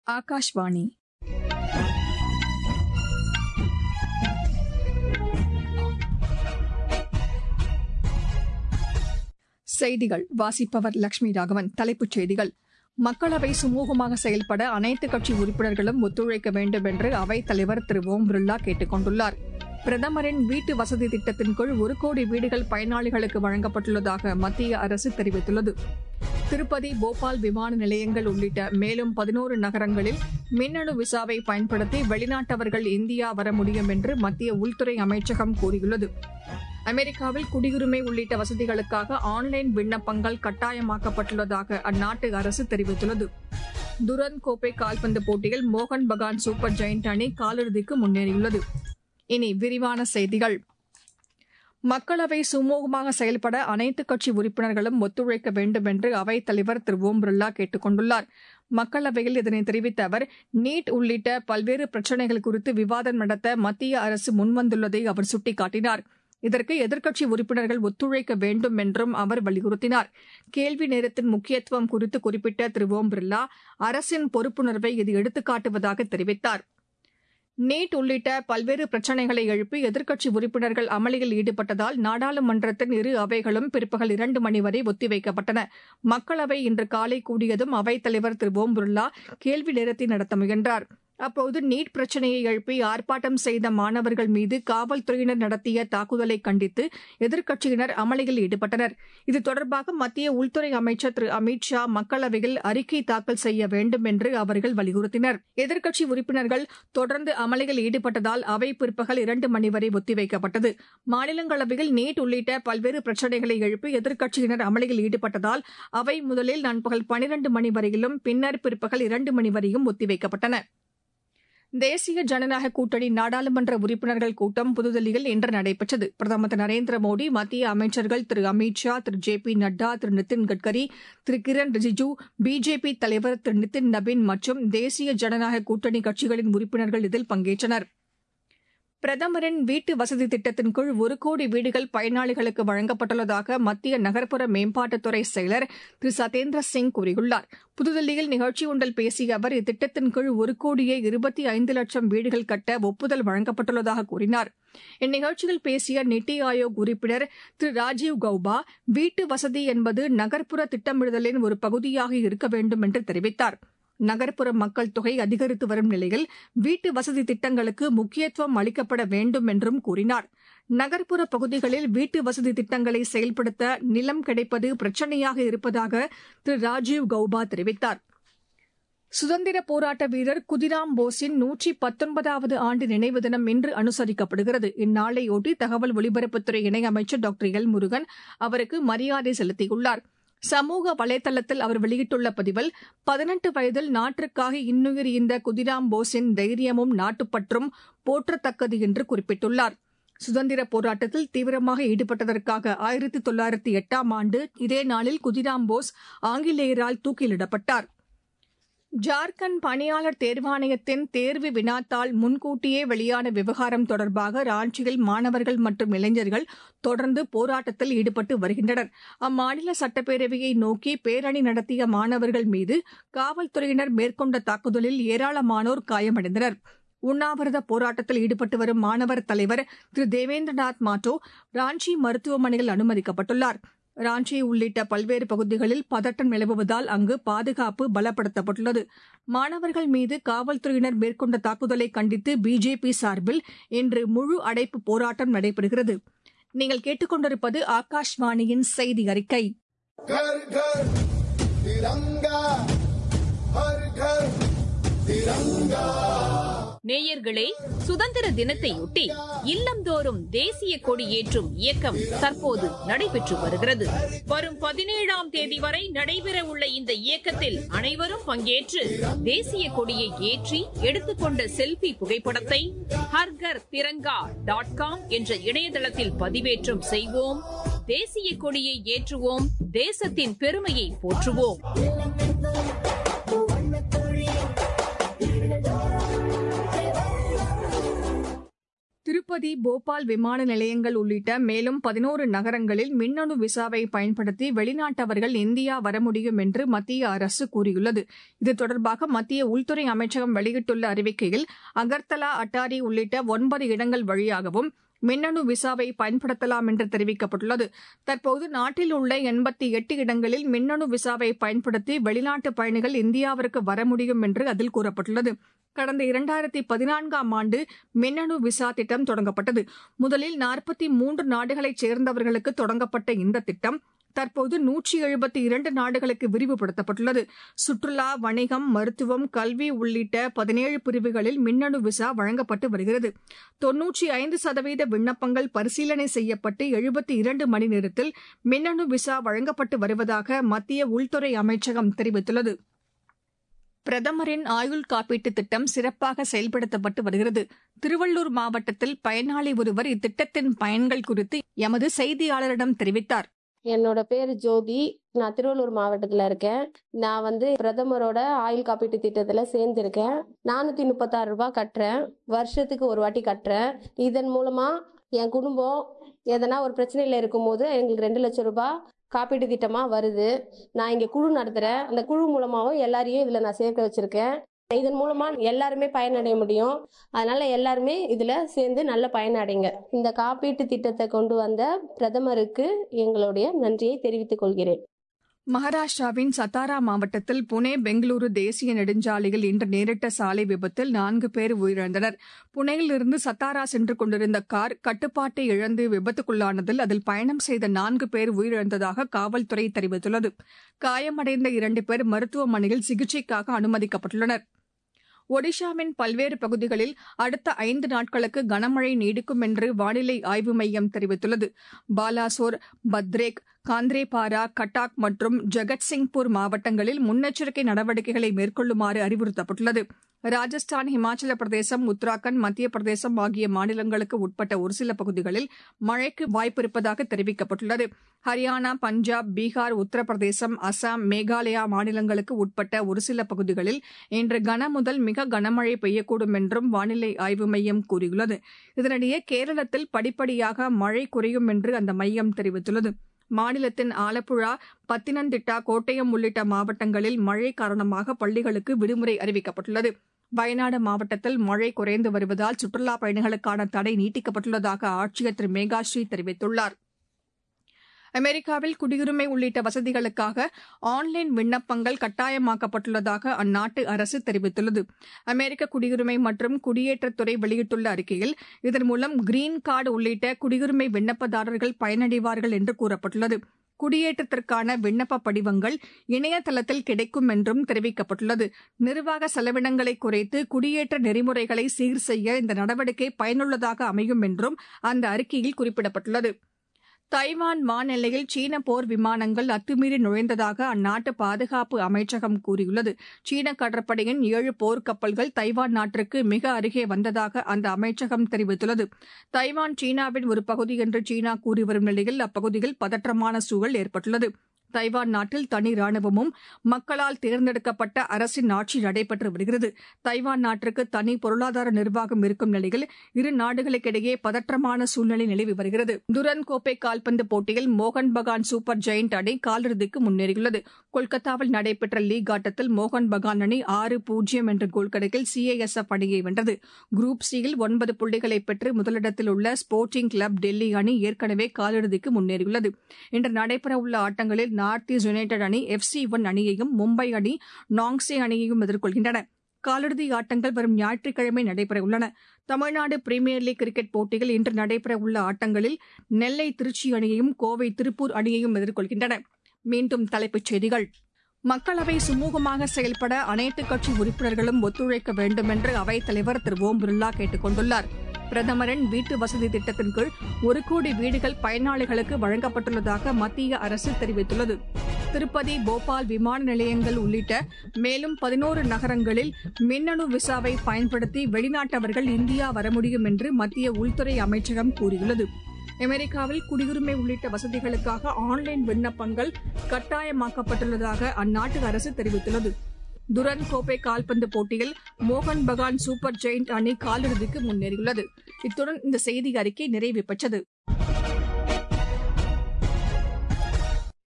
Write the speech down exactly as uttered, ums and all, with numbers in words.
ஆகாஷ்வாணி செய்திகள் வாசிப்பவர் லட்சுமி ராகவன். தலைப்புச் செய்திகள்: மக்களவை சுமூகமாக செயல்பட அனைத்துக் கட்சி உறுப்பினர்களும் ஒத்துழைக்க வேண்டும் என்று அவைத் தலைவர் திரு ஓம் பிர்லா கேட்டுக் கொண்டுள்ளார். பிரதமரின் வீட்டு வசதி திட்டத்தின் கீழ் ஒரு கோடி வீடுகள் பயனாளிகளுக்கு வழங்கப்பட்டுள்ளதாக மத்திய அரசு தெரிவித்துள்ளது. திருப்பதி, போபால் விமான நிலையங்கள் உள்ளிட்ட மேலும் பதினோரு நகரங்களில் மின்னணு விசாவை பயன்படுத்தி வெளிநாட்டவர்கள் இந்தியா வர முடியும் என்று மத்திய உள்துறை அமைச்சகம் கூறியுள்ளது. அமெரிக்காவில் குடியுரிமை உள்ளிட்ட வசதிகளுக்காக ஆன்லைன் விண்ணப்பங்கள் கட்டாயமாக்கப்பட்டுள்ளதாக அந்நாட்டு அரசு தெரிவித்துள்ளது. துரந்த் கோப்பை கால்பந்து போட்டியில் மோகன் பகான் சூப்பர் ஜெயண்ட் அணி காலிறுதிக்கு முன்னேறியுள்ளது. இனி விரிவான செய்திகள். மக்களவை சுமூகமாக செயல்பட அனைத்துக் கட்சி உறுப்பினர்களும் ஒத்துழைக்க வேண்டும் என்று அவைத் தலைவர் திரு ஓம் பிர்லா கேட்டுக் கொண்டுள்ளார். மக்களவையில் இதனை தெரிவித்த அவர், நீட் உள்ளிட்ட பல்வேறு பிரச்சினைகள் குறித்து விவாதம் நடத்த மத்திய அரசு முன்வந்துள்ளதை அவர் சுட்டிக்காட்டினார். இதற்கு எதிர்க்கட்சி உறுப்பினர்கள் ஒத்துழைக்க வேண்டும் என்றும் அவர் வலியுறுத்தினார். கேள்வி நேரத்தின் முக்கியத்துவம் குறித்து குறிப்பிட்ட திரு ஓம் பிர்லா, அரசின் பொறுப்புணர்வை இது எடுத்துக்காட்டுவதாக தெரிவித்தார். நீட் உள்ளிட்ட பல்வேறு பிரச்சினைகளை எழுப்பி எதிர்க்கட்சி உறுப்பினர்கள் அமளியில் ஈடுபட்டதால் நாடாளுமன்றத்தின் இரு அவைகளும் பிற்பகல் இரண்டு மணி வரை ஒத்திவைக்கப்பட்டன. மக்களவை இன்று காலை கூடியதும் அவைத் தலைவர் திரு ஓம் பிர்லா கேள்வி நேரத்தை நடத்த முயன்றார். அப்போது நீட் பிரச்சினையை எழுப்பி ஆர்ப்பாட்டம் செய்த மாணவர்கள் மீது காவல்துறையினர் நடத்திய தாக்குதலை கண்டித்து எதிர்க்கட்சியினர் அமளியில் ஈடுபட்டனர். இது தொடர்பாக மத்திய உள்துறை அமைச்சர் திரு அமித் ஷா மக்களவையில் அறிக்கை தாக்கல் செய்ய வேண்டும் என்று அவர்கள் வலியுறுத்தினர். எதிர்க்கட்சி உறுப்பினர்கள் தொடர்ந்து அமளியில் ஈடுபட்டதால் அவை பிற்பகல் இரண்டு மணி வரை ஒத்திவைக்கப்பட்டது. மாநிலங்களவையில் நீட் உள்ளிட்ட பல்வேறு பிரச்சினைகளை எழுப்பி எதிர்க்கட்சியினர் அமளியில் ஈடுபட்டதால் அவை முதலில் நண்பகல் பனிரண்டு மணி வரையிலும் பின்னர் பிற்பகல் இரண்டு மணி வரையும் ஒத்திவைக்கப்பட்டன. தேசிய ஜனநாயக கூட்டணி நாடாளுமன்ற உறுப்பினர்கள் கூட்டம் புதுதில்லியில் இன்று நடைபெற்றது. பிரதமர் திரு நரேந்திர மோடி, மத்திய அமைச்சர்கள் திரு அமித் ஷா, திரு ஜே பி நட்டா, திரு நிதின் கட்கரி, திரு கிரண் ரிஜிஜூ, பிஜேபி தலைவர் திரு நிதின் நபீன் மற்றும் தேசிய ஜனநாயக கூட்டணி கட்சிகளின் உறுப்பினர்கள் இதில் பங்கேற்றனர். பிரதமரின் வீட்டு வசதி திட்டத்தின் கீழ் ஒரு கோடி வீடுகள் பயனாளிகளுக்கு வழங்கப்பட்டுள்ளதாக மத்திய நகர்ப்புற மேம்பாட்டுத்துறை செயலர் திரு சதேந்திர சிங் கூறியுள்ளார். புதுதில்லியில் நிகழ்ச்சி ஒன்றில் பேசிய அவர், இத்திட்டத்தின் கீழ் ஒரு கோடியே இருபத்தி ஐந்து லட்சம் வீடுகள் கட்ட ஒப்புதல் வழங்கப்பட்டுள்ளதாக கூறினார். இந்நிகழ்ச்சியில் பேசிய நித்தி ஆயோக் உறுப்பினர் திரு ராஜீவ் கௌபா, வீட்டு வசதி என்பது நகர்ப்புற திட்டமிடுதலின் ஒரு பகுதியாக இருக்க வேண்டும் என்று தெரிவித்தார். நகர்ப்புற மக்கள் தொகை அதிகரித்து வரும் நிலையில் வீட்டு வசதி திட்டங்களுக்கு முக்கியத்துவம் அளிக்கப்பட வேண்டும் என்றும் கூறினார். நகர்ப்புற பகுதிகளில் வீட்டு வசதி திட்டங்களை செயல்படுத்த நிலம் கிடைப்பது பிரச்சினையாக இருப்பதாக திரு ராஜீவ் கௌபா தெரிவித்தார். சுதந்திர போராட்ட வீரர் குதிராம் போஸின் நூற்றி பத்தொன்பதாவது ஆண்டு நினைவு தினம் இன்று அனுசரிக்கப்படுகிறது. இந்நாளையொட்டி தகவல் ஒலிபரப்புத்துறை இணையமைச்சர் டாக்டர் எல் முருகன் அவருக்கு மரியாதை செலுத்தியுள்ளார். சமூக வலைதளத்தில் அவர் வெளியிட்டுள்ள பதிவில், பதினெட்டு வயதில் நாட்டிற்காக இன்னுயிர் ஈந்த குதிராம் போஸின் தைரியமும் நாட்டுப்பற்றும் போற்றத்தக்கது என்று குறிப்பிட்டுள்ளார். சுதந்திர போராட்டத்தில் தீவிரமாக ஈடுபட்டதற்காக ஆயிரத்தி தொள்ளாயிரத்தி எட்டாம் ஆண்டு இதே நாளில் குதிராம் போஸ் ஆங்கிலேயரால் தூக்கிலிடப்பட்டார். ஜார்க்கண்ட் பணியாளர் தேர்வாணையத்தின் தேர்வு வினாத்தாள் முன்கூட்டியே வெளியான விவகாரம் தொடர்பாக ராஞ்சியில் மாணவர்கள் மற்றும் இளைஞர்கள் தொடர்ந்து போராட்டத்தில் ஈடுபட்டு வருகின்றனர். அம்மாநில சட்டப்பேரவையை நோக்கி பேரணி நடத்திய மாணவர்கள் மீது காவல்துறையினர் மேற்கொண்ட தாக்குதலில் ஏராளமானோர் காயமடைந்தனர். உண்ணாவிரத போராட்டத்தில் ஈடுபட்டு வரும் மாணவர் தலைவர் திரு தேவேந்திரநாத் மாட்டோ ராஞ்சி மருத்துவமனையில் அனுமதிக்கப்பட்டுள்ளார். ராஞ்சி உள்ளிட்ட பல்வேறு பகுதிகளில் பதட்டம் நிலவுவதால் அங்கு பாதுகாப்பு பலப்படுத்தப்பட்டுள்ளது. மாணவர்கள் மீது காவல்துறையினர் மேற்கொண்ட தாக்குதலை கண்டித்து பிஜேபி சார்பில் இன்று முழு அடைப்பு போராட்டம் நடைபெறுகிறது. நீங்கள் கேட்டுக்கொண்டிருப்பது ஆகாஷ்வாணியின் செய்தி அறிக்கை. நேயர்களே, சுதந்திர தினத்தையொட்டி இல்லந்தோறும் தேசிய கொடி ஏற்றும் இயக்கம் தற்போது நடைபெற்று வருகிறது. வரும் பதினேழாம் தேதி வரை நடைபெற உள்ள இந்த இயக்கத்தில் அனைவரும் பங்கேற்று தேசிய கொடியை ஏற்றி எடுத்துக்கொண்ட செல்பி புகைப்படத்தை ஹர்கர் திரங்கா டாட் காம் என்ற இணையதளத்தில் பதிவேற்றம் செய்வோம். தேசிய கொடியை ஏற்றுவோம். தேசத்தின் பெருமையை போற்றுவோம். திருப்பதி, போபால் விமான நிலையங்கள் உள்ளிட்ட மேலும் பதினோரு நகரங்களில் மின்னணு விசாவை பயன்படுத்தி வெளிநாட்டவர்கள் இந்தியா வர முடியும் என்று மத்திய அரசு கூறியுள்ளது. இது தொடர்பாக மத்திய உள்துறை அமைச்சகம் வெளியிட்டுள்ள அறிவிக்கையில் அகர்தலா, அட்டாரி உள்ளிட்ட ஒன்பது இடங்கள் வழியாகவும் மின்னணு விசாவை பயன்படுத்தலாம் என்று தெரிவிக்கப்பட்டுள்ளது. தற்போது நாட்டில் உள்ள எண்பத்தி எட்டு இடங்களில் மின்னணு விசாவை பயன்படுத்தி வெளிநாட்டு பயணிகள் இந்தியாவிற்கு வர முடியும் என்று அதில் கூறப்பட்டுள்ளது. கடந்த இரண்டாயிரத்தி பதினான்காம் ஆண்டு மின்னணு விசா திட்டம் தொடங்கப்பட்டது. முதலில் நாற்பத்தி மூன்று நாடுகளைச் சேர்ந்தவர்களுக்கு தொடங்கப்பட்ட இந்த திட்டம் தற்போது நூற்றி எழுபத்தி இரண்டு நாடுகளுக்கு விரிவுபடுத்தப்பட்டுள்ளது. சுற்றுலா, வணிகம், மருத்துவம், கல்வி உள்ளிட்ட பதினேழு பிரிவுகளில் மின்னணு விசா வழங்கப்பட்டு வருகிறது. தொன்னூற்றி ஐந்து சதவீத விண்ணப்பங்கள் பரிசீலனை செய்யப்பட்டு எழுபத்தி இரண்டு மணி நேரத்தில் மின்னணு விசா வழங்கப்பட்டு வருவதாக மத்திய உள்துறை அமைச்சகம் தெரிவித்துள்ளது. பிரதமரின் ஆயுள் காப்பீட்டுத் திட்டம் சிறப்பாக செயல்படுத்தப்பட்டு வருகிறது. திருவள்ளூர் மாவட்டத்தில் பயனாளி ஒருவர் இத்திட்டத்தின் பயன்கள் குறித்து எமது செய்தியாளரிடம் தெரிவித்தார். என்னோட பேரு ஜோதி. நான் திருவள்ளூர் மாவட்டத்துல இருக்கேன். நான் வந்து பிரதமரோட ஆயுள் காப்பீட்டு திட்டத்துல சேர்ந்திருக்கேன். நானூத்தி முப்பத்தி ஆறு ரூபாய் கட்டுறேன். வருஷத்துக்கு ஒரு வாட்டி கட்டுறேன். இதன் மூலமா என் குடும்பம் எதனா ஒரு பிரச்சனையில இருக்கும் போது எங்களுக்கு ரெண்டு லட்சம் ரூபாய் காப்பீட்டு திட்டமா வருது. நான் இங்க குழு நடத்துறேன். அந்த குழு மூலமாவும் எல்லாரையும் இதுல நான் சேர்க்க வச்சிருக்கேன். இதன் மூலமா எல்லாருமே பயனடைய முடியும். அதனால எல்லாருமே இதுல சேர்ந்து நல்ல பயனடைங்க. இந்த காப்பீட்டு திட்டத்தை கொண்டு வந்த பிரதமருக்கு எங்களுடைய நன்றியை தெரிவித்துக் கொள்கிறேன். மகாராஷ்டிராவின் சத்தாரா மாவட்டத்தில் புனே பெங்களூரு தேசிய நெடுஞ்சாலையில் இன்று நேரிட்ட சாலை விபத்தில் நான்கு பேர் உயிரிழந்தனர். புனேயிலிருந்து சத்தாரா சென்று கொண்டிருந்த கார் கட்டுப்பாட்டை இழந்து விபத்துக்குள்ளானதில் அதில் பயணம் செய்த நான்கு பேர் உயிரிழந்ததாக காவல்துறை தெரிவித்துள்ளது. காயமடைந்த இரண்டு பேர் மருத்துவமனையில் சிகிச்சைக்காக அனுமதிக்கப்பட்டுள்ளனர். ஒடிஷாவின் பல்வேறு பகுதிகளில் அடுத்த ஐந்து நாட்களுக்கு கனமழை நீடிக்கும் என்று வானிலை ஆய்வு மையம் தெரிவித்துள்ளது. பாலாசோர், பத்ரேக், காந்திரேபாரா, கட்டாக் மற்றும் ஜகத்சிங்பூர் மாவட்டங்களில் முன்னெச்சரிக்கை நடவடிக்கைகளை மேற்கொள்ளுமாறு அறிவுறுத்தப்பட்டுள்ளது. ராஜஸ்தான், இமாச்சல பிரதேசம், உத்தராகண்ட், மத்திய பிரதேசம் ஆகிய மாநிலங்களுக்கு உட்பட்ட ஒரு சில பகுதிகளில் மழைக்கு வாய்ப்பிருப்பதாக தெரிவிக்கப்பட்டுள்ளது. ஹரியானா, பஞ்சாப், பீகார், உத்தரப்பிரதேசம், அசாம், மேகாலயா மாநிலங்களுக்கு உட்பட்ட ஒரு சில பகுதிகளில் இன்று கனமுதல் மிக கனமழை பெய்யக்கூடும் என்றும் வானிலை ஆய்வு மையம் கூறியுள்ளது. இதனிடையே கேரளத்தில் படிப்படியாக மழை குறையும் என்று அந்த மையம் தெரிவித்துள்ளது. மாநிலத்தின் ஆலப்புழா, பத்தினந்திட்டா, கோட்டயம் உள்ளிட்ட மாவட்டங்களில் மழை காரணமாக பள்ளிகளுக்கு விடுமுறை அறிவிக்கப்பட்டுள்ளது. வயநாடு மாவட்டத்தில் மழை குறைந்து வருவதால் சுற்றுலாப் பயணிகளுக்கான தடை நீட்டிக்கப்பட்டுள்ளதாக ஆட்சியர் திரு மேகாஸ்ரீ தெரிவித்துள்ளார். அமெரிக்காவில் குடியுரிமை உள்ளிட்ட வசதிகளுக்காக ஆன்லைன் விண்ணப்பங்கள் கட்டாயமாக்கப்பட்டுள்ளதாக அந்நாட்டு அரசு தெரிவித்துள்ளது. அமெரிக்க குடியுரிமை மற்றும் குடியேற்றத்துறை வெளியிட்டுள்ள அறிக்கையில் இதன் மூலம் கிரீன் கார்டு உள்ளிட்ட குடியுரிமை விண்ணப்பதாரர்கள் பயனடைவார்கள் என்று கூறப்பட்டுள்ளது. குடியேற்றத்திற்கான விண்ணப்ப படிவங்கள் இணையதளத்தில் கிடைக்கும் என்றும் தெரிவிக்கப்பட்டுள்ளது. நிர்வாக செலவினங்களை குறைத்து குடியேற்ற நெறிமுறைகளை சீர் செய்ய இந்த நடவடிக்கை பயனுள்ளதாக அமையும் என்றும் அந்த அறிக்கையில் குறிப்பிடப்பட்டுள்ளது. தைவான் வானெல்லையில் சீன போர் விமானங்கள் அத்துமீறி நுழைந்ததாக அந்நாட்டு பாதுகாப்பு அமைச்சகம் கூறியுள்ளது. சீன கடற்படையின் ஏழு போர்க்கப்பல்கள் தைவான் நாட்டிற்கு மிக அருகே வந்ததாக அந்த அமைச்சகம் தெரிவித்துள்ளது. தைவான் சீனாவின் ஒரு பகுதி என்று சீனா கூறி வரும் நிலையில் அப்பகுதியில் பதற்றமான சூழல் ஏற்பட்டுள்ளது. தைவான் நாட்டில் தனி ராணுவமும் மக்களால் தேர்ந்தெடுக்கப்பட்ட அரசின் ஆட்சி நடைபெற்று வருகிறது. தைவான் நாட்டிற்கு தனி பொருளாதார நிர்வாகம் இருக்கும் நிலையில் இரு நாடுகளுக்கிடையே பதற்றமான சூழ்நிலை நிலவி வருகிறது. துரந்த் கோப்பை கால்பந்து போட்டியில் மோகன் பகான் சூப்பர் ஜெயண்ட் அணி காலிறுதிக்கு முன்னேறியுள்ளது. கொல்கத்தாவில் நடைபெற்ற லீக் ஆட்டத்தில் மோகன் பகான் அணி ஆறு பூஜ்ஜியம் என்ற கோல் கணக்கில் சிஐஎஸ்எஃப் அணியை வென்றது. குரூப் சியில் ஒன்பது புள்ளிகளை பெற்று முதலிடத்தில் உள்ள ஸ்போர்ட்டிங் கிளப் டெல்லி அணி ஏற்கனவே காலிறுதிக்கு முன்னேறியுள்ளது. இன்று நடைபெறவுள்ள ஆட்டங்களில் நார்த் ஈஸ்ட் யுனைடெட் அணி எஃப் சி ஒன் அணியையும், மும்பை அணி நாங்ஸே அணியையும் எதிர்கொள்கின்றன. காலிறுதி ஆட்டங்கள் வரும் ஞாயிற்றுக்கிழமை நடைபெறவுள்ளன. தமிழ்நாடு பிரீமியர் லீக் கிரிக்கெட் போட்டியில் இன்று நடைபெறவுள்ள ஆட்டங்களில் நெல்லை திருச்சி அணியையும், கோவை திருப்பூர் அணியையும் எதிர்கொள்கின்றன. மீண்டும் தலைப்புச் செய்திகள். மக்களவை சுமூகமாக செயல்பட அனைத்துக் கட்சி உறுப்பினர்களும் ஒத்துழைக்க வேண்டும் என்று அவைத் தலைவர் திரு ஓம் பிர்லா கேட்டுக் கொண்டுள்ளார். பிரதமரின் வீட்டு வசதி திட்டத்தின் கீழ் ஒரு கோடி வீடுகள் பயனாளிகளுக்கு வழங்கப்பட்டுள்ளதாக மத்திய அரசு தெரிவித்துள்ளது. திருப்பதி, போபால் விமான நிலையங்கள் உள்ளிட்ட மேலும் பதினோரு நகரங்களில் மின்னணு விசாவை பயன்படுத்தி வெளிநாட்டவர்கள் இந்தியா வர முடியும் என்று மத்திய உள்துறை அமைச்சகம் கூறியுள்ளது. அமெரிக்காவில் குடியுரிமை உள்ளிட்ட வசதிகளுக்காக ஆன்லைன் விண்ணப்பங்கள் கட்டாயமாக்கப்பட்டுள்ளதாக அந்நாட்டு அரசு தெரிவித்துள்ளது. துரந்த் கோப்பை கால்பந்து போட்டியில் மோகன் பகான் சூப்பர் ஜெயண்ட் அணி காலிறுதிக்கு முன்னேறியுள்ளது. இத்துடன் இந்த செய்தி அறிக்கை நிறைவு பெற்றது.